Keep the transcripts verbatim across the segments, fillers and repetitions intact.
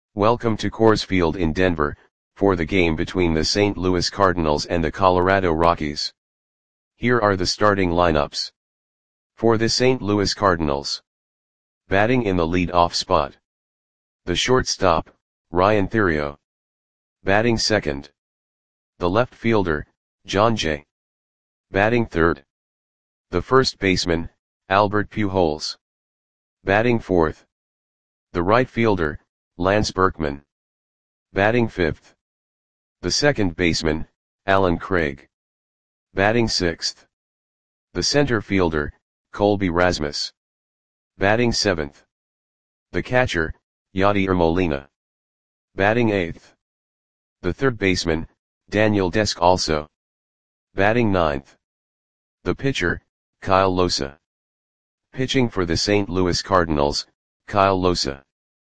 Welcome to Coors Field in Denver, for the game between the Saint Louis Cardinals and the Colorado Rockies. Here are the starting lineups. For the Saint Louis Cardinals. Batting in the lead-off spot. The shortstop, Ryan Theriot. Batting second. The left fielder, Jon Jay. Batting third. The first baseman, Albert Pujols. Batting fourth. The right fielder, Lance Berkman. Batting fifth. The second baseman, Allen Craig. Batting sixth. The center fielder, Colby Rasmus. Batting seventh. The catcher, Yadier Molina. Batting eighth. The third baseman, Daniel Descalso. Batting ninth. The pitcher, Kyle Lohse. Pitching for the Saint Louis Cardinals, Kyle Lohse.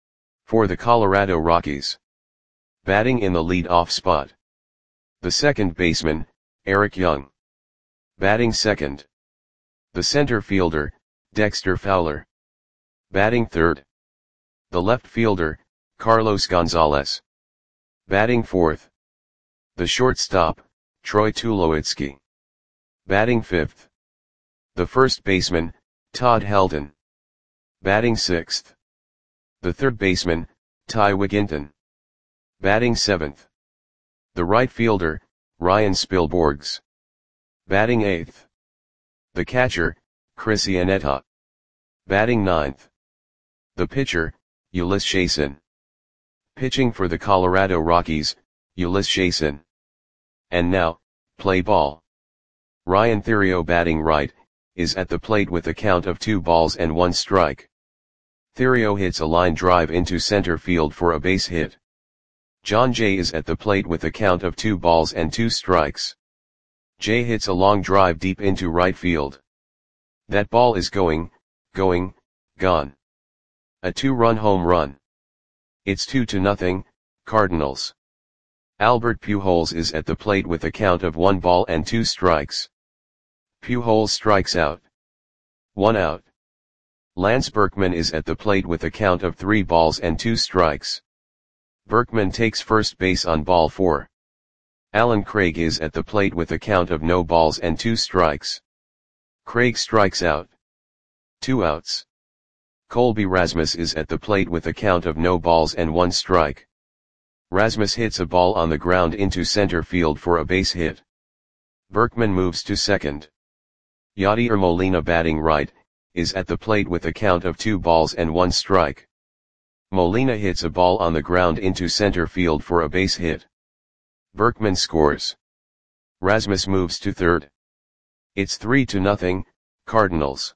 For the Colorado Rockies. Batting in the lead-off spot. The second baseman, Eric Young. Batting second. The center fielder, Dexter Fowler. Batting third. The left fielder, Carlos Gonzalez. Batting fourth. The shortstop, Troy Tulowitzki. Batting fifth. The first baseman, Todd Helton. Batting sixth. The third baseman, Ty Wigginton. Batting seventh. The right fielder, Ryan Spilborghs. Batting eighth. The catcher, Chris Iannetta. Batting ninth. The pitcher, Ulyss Chasson. Pitching for the Colorado Rockies, Ulyss Chasson. And now, play ball. Ryan Theriot batting right, is at the plate with a count of two balls and one strike. Theriot hits a line drive into center field for a base hit. Jon Jay is at the plate with a count of two balls and two strikes. Jay hits a long drive deep into right field. That ball is going, going, gone. A two-run home run. It's two to nothing, Cardinals. Albert Pujols is at the plate with a count of one ball and two strikes. Pujols strikes out. One out. Lance Berkman is at the plate with a count of three balls and two strikes. Berkman takes first base on ball four. Allen Craig is at the plate with a count of no balls and two strikes. Craig strikes out. Two outs. Colby Rasmus is at the plate with a count of no balls and one strike. Rasmus hits a ball on the ground into center field for a base hit. Berkman moves to second. Yadier Molina batting right, is at the plate with a count of two balls and one strike. Molina hits a ball on the ground into center field for a base hit. Berkman scores. Rasmus moves to third. It's three to nothing, Cardinals.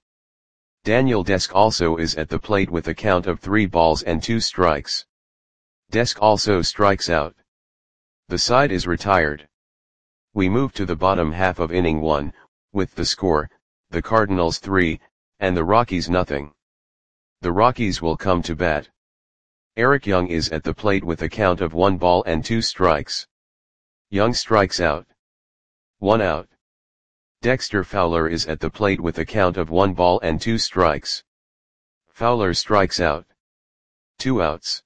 Daniel Descalso is at the plate with a count of three balls and two strikes. Descalso strikes out. The side is retired. We move to the bottom half of inning one, with the score, the Cardinals three, and the Rockies nothing. The Rockies will come to bat. Eric Young is at the plate with a count of one ball and two strikes. Young strikes out. One out. Dexter Fowler is at the plate with a count of one ball and two strikes. Fowler strikes out. Two outs.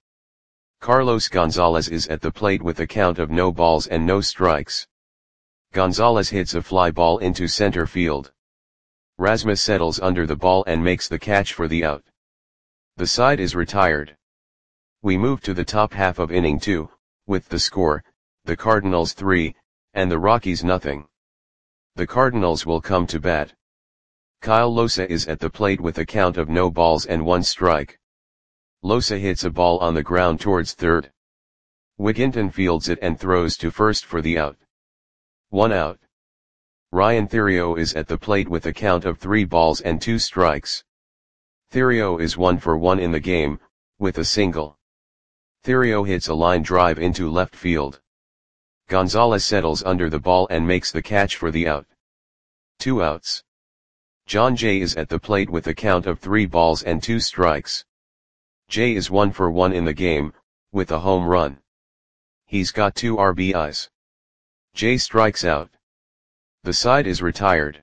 Carlos Gonzalez is at the plate with a count of no balls and no strikes. Gonzalez hits a fly ball into center field. Rasmus settles under the ball and makes the catch for the out. The side is retired. We move to the top half of inning two, with the score, the Cardinals three, and the Rockies nothing. The Cardinals will come to bat. Kyle Lohse is at the plate with a count of no balls and one strike. Lohse hits a ball on the ground towards third. Wigginton fields it and throws to first for the out. One out. Ryan Theriot is at the plate with a count of three balls and two strikes. Theriot is one for one in the game, with a single. Theriot hits a line drive into left field. Gonzalez settles under the ball and makes the catch for the out. Two outs. Jon Jay is at the plate with a count of three balls and two strikes. Jay is one for one in the game, with a home run. He's got two R B Is. Jay strikes out. The side is retired.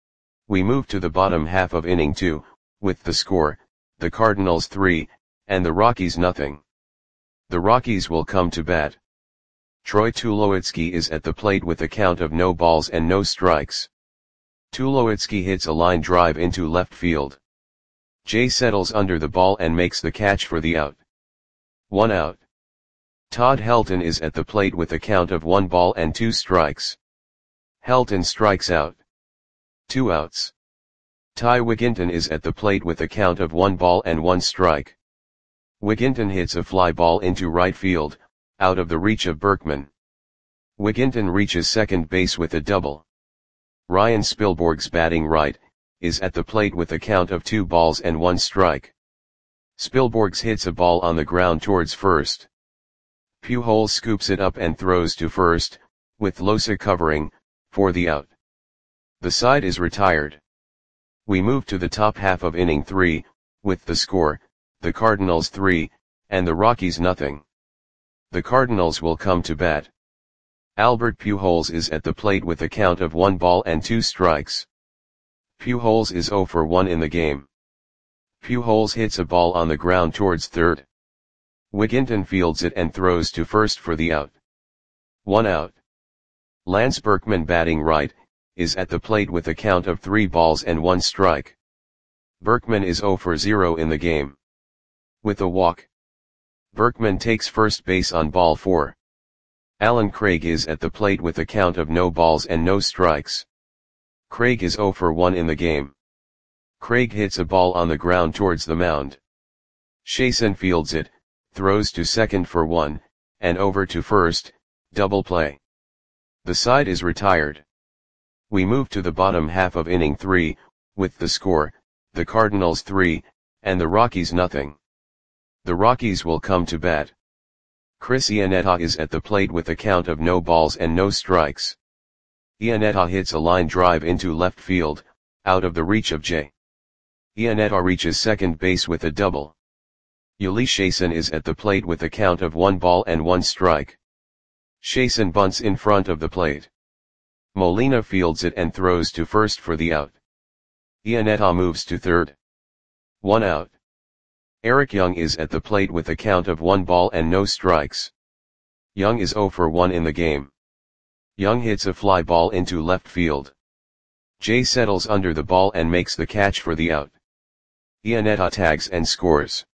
We move to the bottom half of inning two, with the score, the Cardinals three, and the Rockies nothing. The Rockies will come to bat. Troy Tulowitzki is at the plate with a count of no balls and no strikes. Tulowitzki hits a line drive into left field. Jay settles under the ball and makes the catch for the out. One out. Todd Helton is at the plate with a count of one ball and two strikes. Helton strikes out. Two outs. Ty Wigginton is at the plate with a count of one ball and one strike. Wigginton hits a fly ball into right field, out of the reach of Berkman. Wigginton reaches second base with a double. Ryan Spilborghs, batting right, is at the plate with a count of two balls and one strike. Spilborghs hits a ball on the ground towards first. Pujols scoops it up and throws to first, with Losa covering, for the out. The side is retired. We move to the top half of inning three, with the score, the Cardinals three, and the Rockies nothing. The Cardinals will come to bat. Albert Pujols is at the plate with a count of one ball and two strikes. Pujols is zero for one in the game. Pujols hits a ball on the ground towards third. Wigginton fields it and throws to first for the out. One out. Lance Berkman, batting right, is at the plate with a count of three balls and one strike. Berkman is zero for zero in the game. With a walk, Berkman takes first base on ball four. Alan Craig is at the plate with a count of no balls and no strikes. Craig is zero for one in the game. Craig hits a ball on the ground towards the mound. Chasen fields it, throws to second for one, and over to first, double play. The side is retired. We move to the bottom half of inning three, with the score, the Cardinals three, and the Rockies nothing. The Rockies will come to bat. Chris Iannetta is at the plate with a count of no balls and no strikes. Iannetta hits a line drive into left field, out of the reach of Jay. Iannetta reaches second base with a double. Uli Chasen is at the plate with a count of one ball and one strike. Chasen bunts in front of the plate. Molina fields it and throws to first for the out. Iannetta moves to third. One out. Eric Young is at the plate with a count of one ball and no strikes. Young is zero for one in the game. Young hits a fly ball into left field. Jay settles under the ball and makes the catch for the out. Iannetta tags and scores.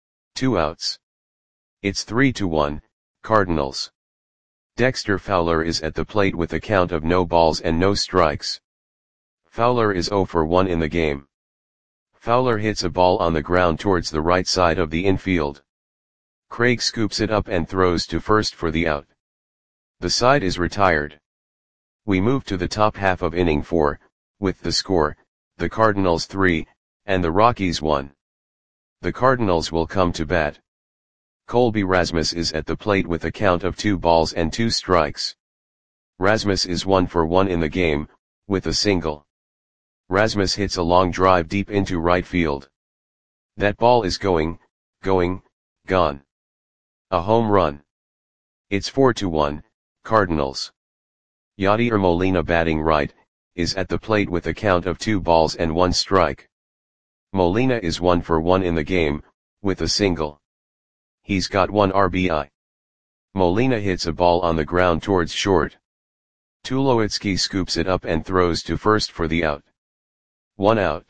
Two outs. It's three to one, Cardinals. Dexter Fowler is at the plate with a count of no balls and no strikes. Fowler is zero for one in the game. Fowler hits a ball on the ground towards the right side of the infield. Craig scoops it up and throws to first for the out. The side is retired. We move to the top half of inning four, with the score, the Cardinals three, and the Rockies one. The Cardinals will come to bat. Colby Rasmus is at the plate with a count of two balls and two strikes. Rasmus is one for one in the game, with a single. Rasmus hits a long drive deep into right field. That ball is going, going, gone. A home run. It's four to one, Cardinals. Yadier Molina, batting right, is at the plate with a count of two balls and one strike. Molina is one for one in the game, with a single. He's got one R B I. Molina hits a ball on the ground towards short. Tulowitzki scoops it up and throws to first for the out. One out.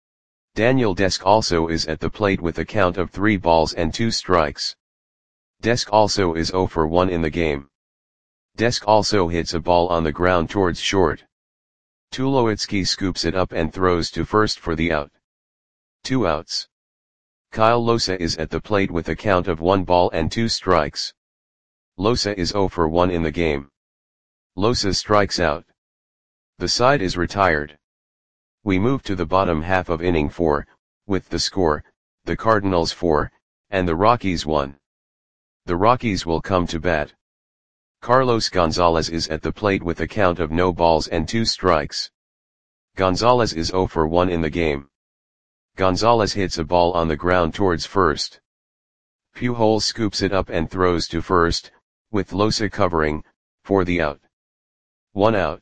Daniel Desk also is at the plate with a count of three balls and two strikes. Desk also is zero for one in the game. Desk also hits a ball on the ground towards short. Tulowitzki scoops it up and throws to first for the out. Two outs. Kyle Losa is at the plate with a count of one ball and two strikes. Losa is zero for one in the game. Losa strikes out. The side is retired. We move to the bottom half of inning four, with the score, the Cardinals four, and the Rockies one. The Rockies will come to bat. Carlos Gonzalez is at the plate with a count of no balls and two strikes. Gonzalez is zero for one in the game. Gonzalez hits a ball on the ground towards first. Pujols scoops it up and throws to first, with Losa covering, for the out. One out.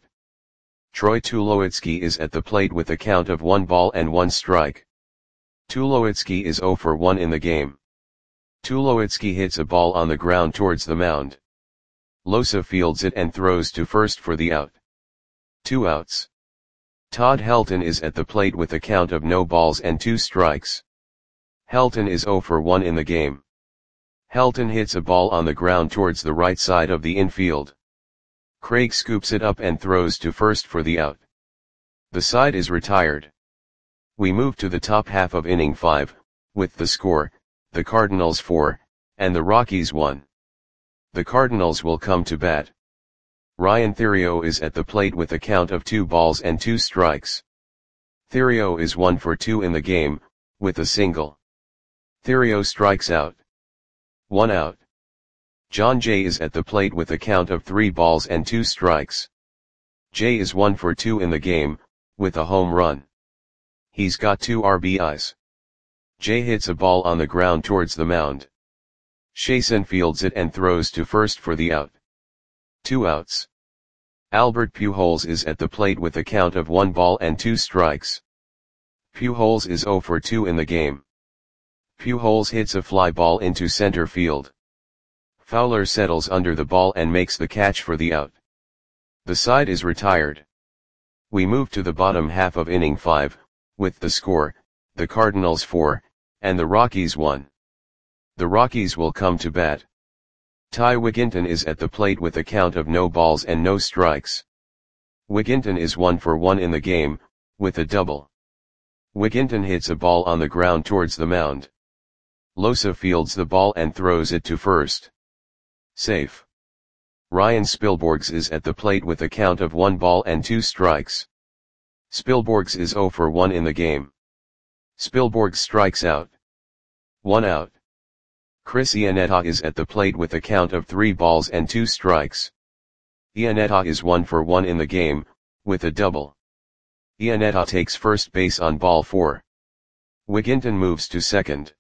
Troy Tulowitzki is at the plate with a count of one ball and one strike. Tulowitzki is zero for one in the game. Tulowitzki hits a ball on the ground towards the mound. Losa fields it and throws to first for the out. Two outs. Todd Helton is at the plate with a count of no balls and two strikes. Helton is zero for one in the game. Helton hits a ball on the ground towards the right side of the infield. Craig scoops it up and throws to first for the out. The side is retired. We move to the top half of inning five, with the score, the Cardinals four, and the Rockies one. The Cardinals will come to bat. Ryan Theriot is at the plate with a count of two balls and two strikes. Theriot is one for two in the game, with a single. Theriot strikes out. One out. John Jay is at the plate with a count of three balls and two strikes. Jay is one for two in the game, with a home run. He's got two R B Is. Jay hits a ball on the ground towards the mound. Chasen fields it and throws to first for the out. Two outs. Albert Pujols is at the plate with a count of one ball and two strikes. Pujols is zero for two in the game. Pujols hits a fly ball into center field. Fowler settles under the ball and makes the catch for the out. The side is retired. We move to the bottom half of inning five, with the score, the Cardinals four, and the Rockies one. The Rockies will come to bat. Ty Wigginton is at the plate with a count of no balls and no strikes. Wigginton is one for one in the game, with a double. Wigginton hits a ball on the ground towards the mound. Losa fields the ball and throws it to first. Safe. Ryan Spilborghs is at the plate with a count of one ball and two strikes. Spilborghs is zero for one in the game. Spilborghs strikes out. One out. Chris Iannetta is at the plate with a count of three balls and two strikes. Iannetta is one for one in the game, with a double. Iannetta takes first base on ball four. Wigginton moves to second.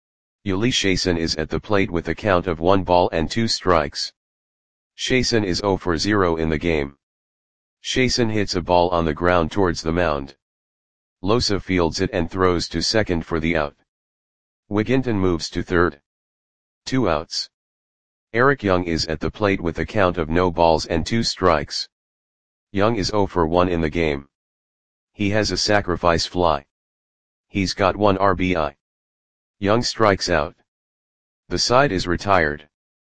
Uli Chasen is at the plate with a count of one ball and two strikes. Chasen is zero for zero in the game. Chasen hits a ball on the ground towards the mound. Losa fields it and throws to second for the out. Wigginton moves to third. Two outs. Eric Young is at the plate with a count of no balls and two strikes. Young is zero for one in the game. He has a sacrifice fly. He's got one R B I. Young strikes out. The side is retired.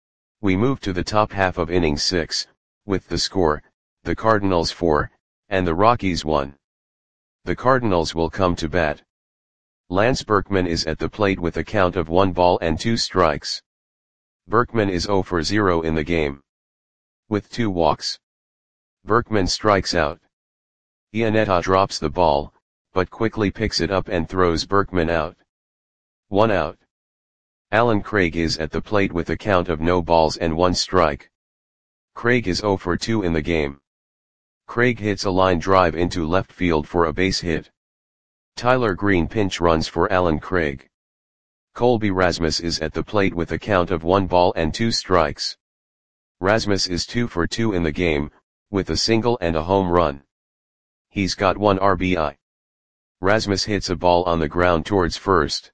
We move to the top half of inning six, with the score, the Cardinals four, and the Rockies one. The Cardinals will come to bat. Lance Berkman is at the plate with a count of one ball and two strikes. Berkman is zero for zero in the game. With two walks. Berkman strikes out. Iannetta drops the ball, but quickly picks it up and throws Berkman out. One out. Alan Craig is at the plate with a count of no balls and one strike. Craig is zero for two in the game. Craig hits a line drive into left field for a base hit. Tyler Green pinch runs for Alan Craig. Colby Rasmus is at the plate with a count of one ball and two strikes. Rasmus is two for two in the game, with a single and a home run. He's got one R B I. Rasmus hits a ball on the ground towards first.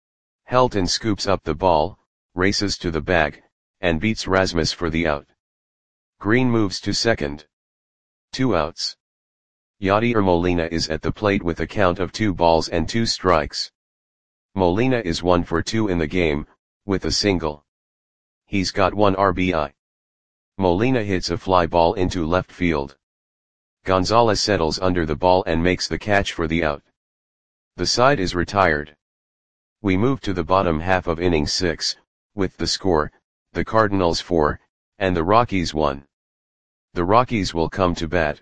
Helton scoops up the ball, races to the bag, and beats Rasmus for the out. Green moves to second. Two outs. Yadier Molina is at the plate with a count of two balls and two strikes. Molina is one for two in the game, with a single. He's got one R B I. Molina hits a fly ball into left field. Gonzalez settles under the ball and makes the catch for the out. The side is retired. We move to the bottom half of inning six, with the score, the Cardinals four, and the Rockies one. The Rockies will come to bat.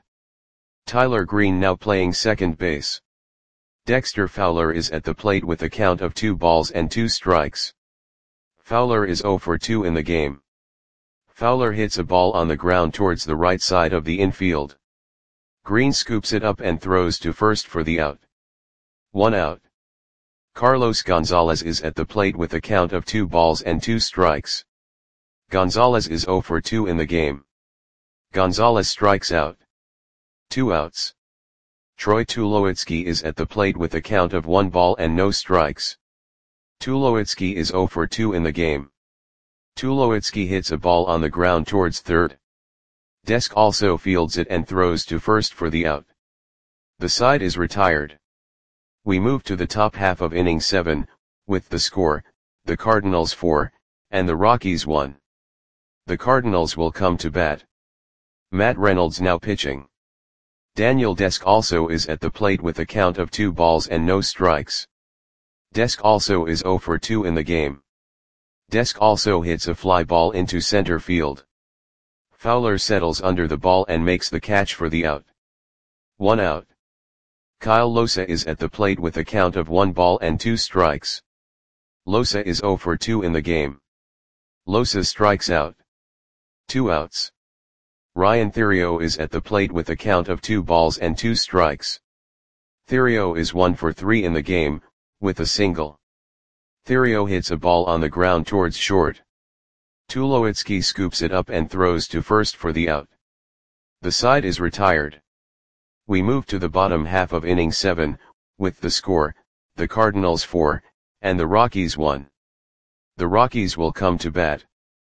Tyler Green now playing second base. Dexter Fowler is at the plate with a count of two balls and two strikes. Fowler is zero for two in the game. Fowler hits a ball on the ground towards the right side of the infield. Green scoops it up and throws to first for the out. One out. Carlos Gonzalez is at the plate with a count of two balls and two strikes. Gonzalez is zero for two in the game. Gonzalez strikes out. Two outs. Troy Tulowitzki is at the plate with a count of one ball and no strikes. Tulowitzki is zero for two in the game. Tulowitzki hits a ball on the ground towards third. Desk also fields it and throws to first for the out. The side is retired. We move to the top half of inning seven, with the score, the Cardinals four, and the Rockies one. The Cardinals will come to bat. Matt Reynolds now pitching. Daniel Desk also is at the plate with a count of two balls and no strikes. Desk also is zero for two in the game. Desk also hits a fly ball into center field. Fowler settles under the ball and makes the catch for the out. One out. Kyle Losa is at the plate with a count of one ball and two strikes. Losa is zero for two in the game. Losa strikes out. Two outs. Ryan Theriot is at the plate with a count of two balls and two strikes. Theriot is one for three in the game, with a single. Theriot hits a ball on the ground towards short. Tulowitzki scoops it up and throws to first for the out. The side is retired. We move to the bottom half of inning seven, with the score, the Cardinals four, and the Rockies one. The Rockies will come to bat.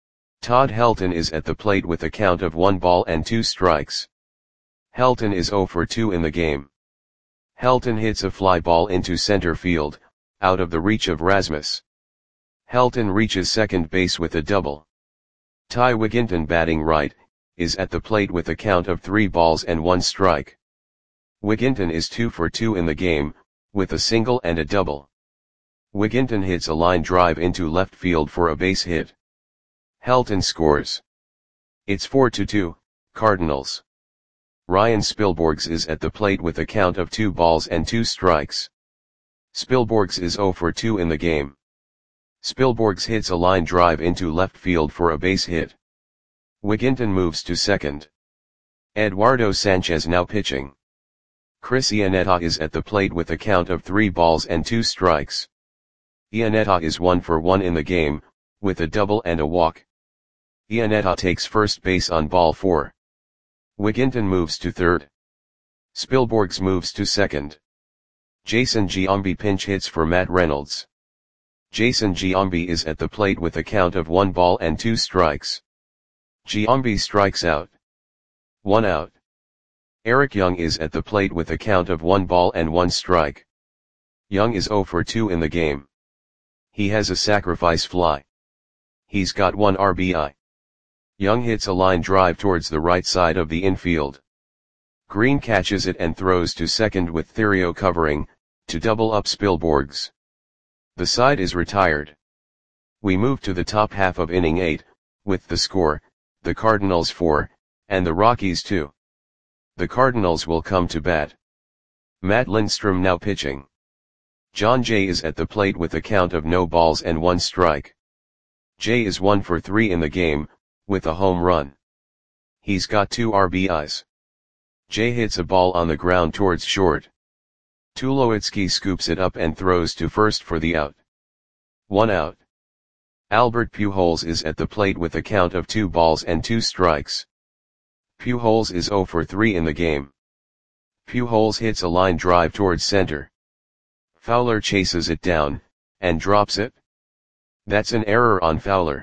Todd Helton is at the plate with a count of one ball and two strikes. Helton is zero for two in the game. Helton hits a fly ball into center field, out of the reach of Rasmus. Helton reaches second base with a double. Ty Wigginton, batting right, is at the plate with a count of three balls and one strike. Wigginton is two for two in the game, with a single and a double. Wigginton hits a line drive into left field for a base hit. Helton scores. It's four to two, Cardinals. Ryan Spilborghs is at the plate with a count of two balls and two strikes. Spilborghs is zero for two in the game. Spilborghs hits a line drive into left field for a base hit. Wigginton moves to second. Eduardo Sanchez now pitching. Chris Iannetta is at the plate with a count of three balls and two strikes. Iannetta is one for one in the game, with a double and a walk. Iannetta takes first base on ball four. Wigginton moves to third. Spilborghs moves to second. Jason Giambi pinch hits for Matt Reynolds. Jason Giambi is at the plate with a count of one ball and two strikes. Giambi strikes out. One out. Eric Young is at the plate with a count of one ball and one strike. Young is zero for two in the game. He has a sacrifice fly. He's got one R B I. Young hits a line drive towards the right side of the infield. Green catches it and throws to second with Theriot covering, to double up Spilborghs. The side is retired. We move to the top half of inning eight, with the score, the Cardinals four, and the Rockies two. The Cardinals will come to bat. Matt Lindstrom now pitching. John Jay is at the plate with a count of no balls and one strike. Jay is one for three in the game, with a home run. He's got two R B Is. Jay hits a ball on the ground towards short. Tulowitzki scoops it up and throws to first for the out. One out. Albert Pujols is at the plate with a count of two balls and two strikes. Pujols is zero for three in the game. Pujols hits a line drive towards center. Fowler chases it down, and drops it. That's an error on Fowler.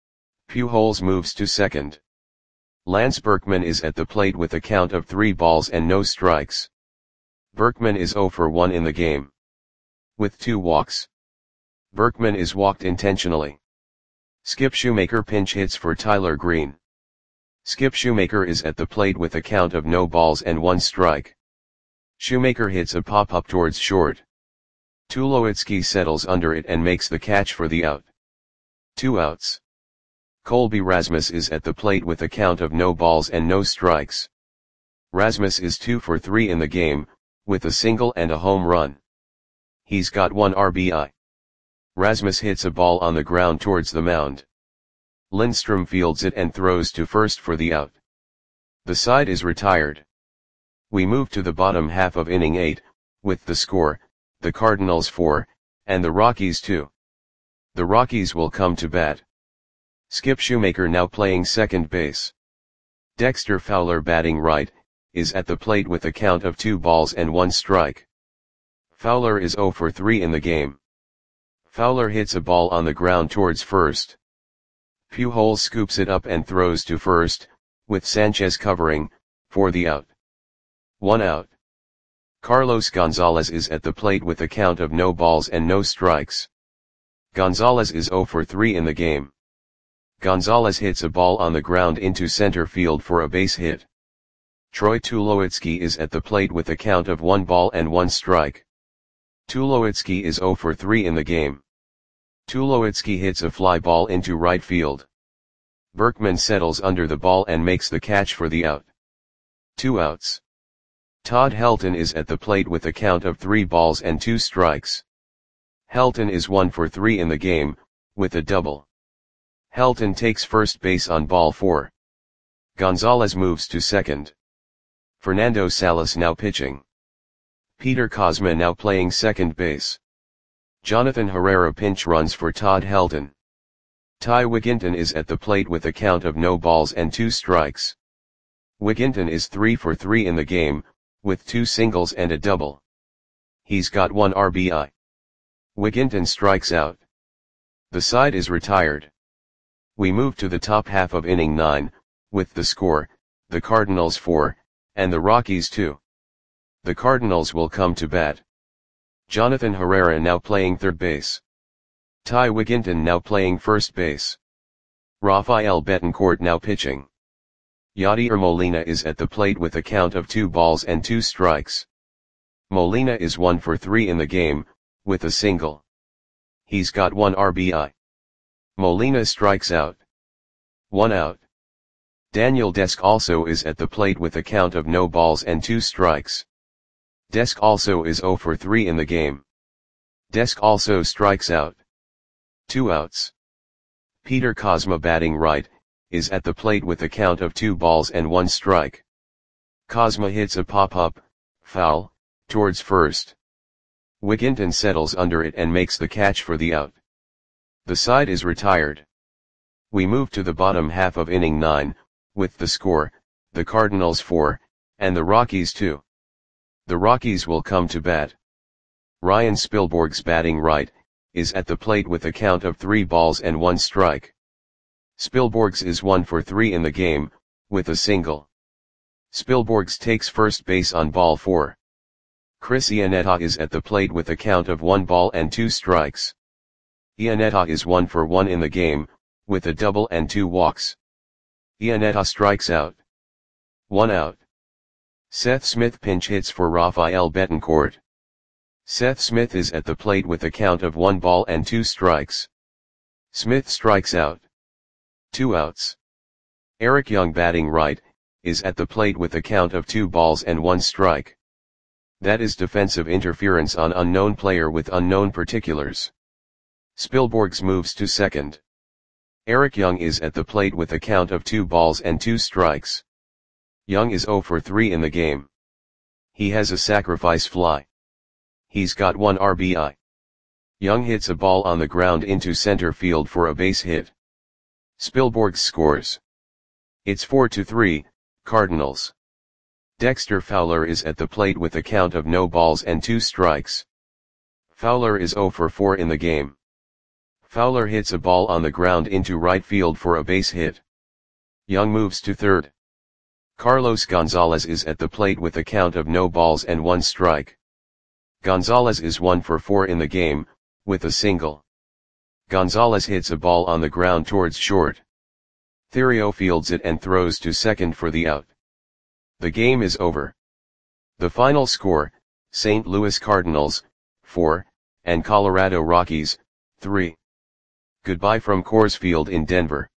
Pujols moves to second. Lance Berkman is at the plate with a count of three balls and no strikes. Berkman is zero for one in the game. With two walks. Berkman is walked intentionally. Skip Shoemaker pinch hits for Tyler Green. Skip Shoemaker is at the plate with a count of no balls and one strike. Shoemaker hits a pop-up towards short. Tulowitzki settles under it and makes the catch for the out. Two outs. Colby Rasmus is at the plate with a count of no balls and no strikes. Rasmus is two for three in the game, with a single and a home run. He's got one R B I. Rasmus hits a ball on the ground towards the mound. Lindstrom fields it and throws to first for the out. The side is retired. We move to the bottom half of inning eight, with the score, the Cardinals four, and the Rockies two. The Rockies will come to bat. Skip Shoemaker now playing second base. Dexter Fowler, batting right, is at the plate with a count of two balls and one strike. Fowler is zero for three in the game. Fowler hits a ball on the ground towards first. Pujols scoops it up and throws to first, with Sanchez covering, for the out. One out. Carlos Gonzalez is at the plate with a count of no balls and no strikes. Gonzalez is zero for three in the game. Gonzalez hits a ball on the ground into center field for a base hit. Troy Tulowitzki is at the plate with a count of one ball and one strike. Tulowitzki is zero for three in the game. Tulowitzki hits a fly ball into right field. Berkman settles under the ball and makes the catch for the out. Two outs. Todd Helton is at the plate with a count of three balls and two strikes. Helton is one for three in the game, with a double. Helton takes first base on ball four. Gonzalez moves to second. Fernando Salas now pitching. Peter Kozma now playing second base. Jonathan Herrera pinch runs for Todd Helton. Ty Wigginton is at the plate with a count of no balls and two strikes. Wigginton is three for three in the game, with two singles and a double. He's got one R B I. Wigginton strikes out. The side is retired. We move to the top half of inning nine, with the score, the Cardinals four, and the Rockies two. The Cardinals will come to bat. Jonathan Herrera now playing third base. Ty Wigginton now playing first base. Rafael Betancourt now pitching. Yadier Molina is at the plate with a count of two balls and two strikes. Molina is one for three in the game, with a single. He's got one R B I. Molina strikes out. One out. Daniel Desk also is at the plate with a count of no balls and two strikes. Desk also is zero for three in the game. Desk also strikes out. Two outs. Peter Kozma batting right, is at the plate with a count of two balls and one strike. Kozma hits a pop-up, foul, towards first. Wigginton settles under it and makes the catch for the out. The side is retired. We move to the bottom half of inning nine, with the score, the Cardinals four, and the Rockies two. The Rockies will come to bat. Ryan Spilborghs batting right, is at the plate with a count of three balls and one strike. Spilborghs is one for three in the game, with a single. Spilborghs takes first base on ball four. Chris Iannetta is at the plate with a count of one ball and two strikes. Iannetta is one for one in the game, with a double and two walks. Iannetta strikes out. One out. Seth Smith pinch hits for Rafael Betancourt. Seth Smith is at the plate with a count of one ball and two strikes. Smith strikes out. Two outs. Eric Young batting right, is at the plate with a count of two balls and one strike. That is defensive interference on unknown player with unknown particulars. Spilborghs moves to second. Eric Young is at the plate with a count of two balls and two strikes. Young is zero for three in the game. He has a sacrifice fly. He's got one R B I. Young hits a ball on the ground into center field for a base hit. Spilborghs scores. It's four to three, Cardinals. Dexter Fowler is at the plate with a count of no balls and two strikes. Fowler is zero for four in the game. Fowler hits a ball on the ground into right field for a base hit. Young moves to third. Carlos Gonzalez is at the plate with a count of no balls and one strike. Gonzalez is one for four in the game, with a single. Gonzalez hits a ball on the ground towards short. Theriot fields it and throws to second for the out. The game is over. The final score, Saint Louis Cardinals, four, and Colorado Rockies, three. Goodbye from Coors Field in Denver.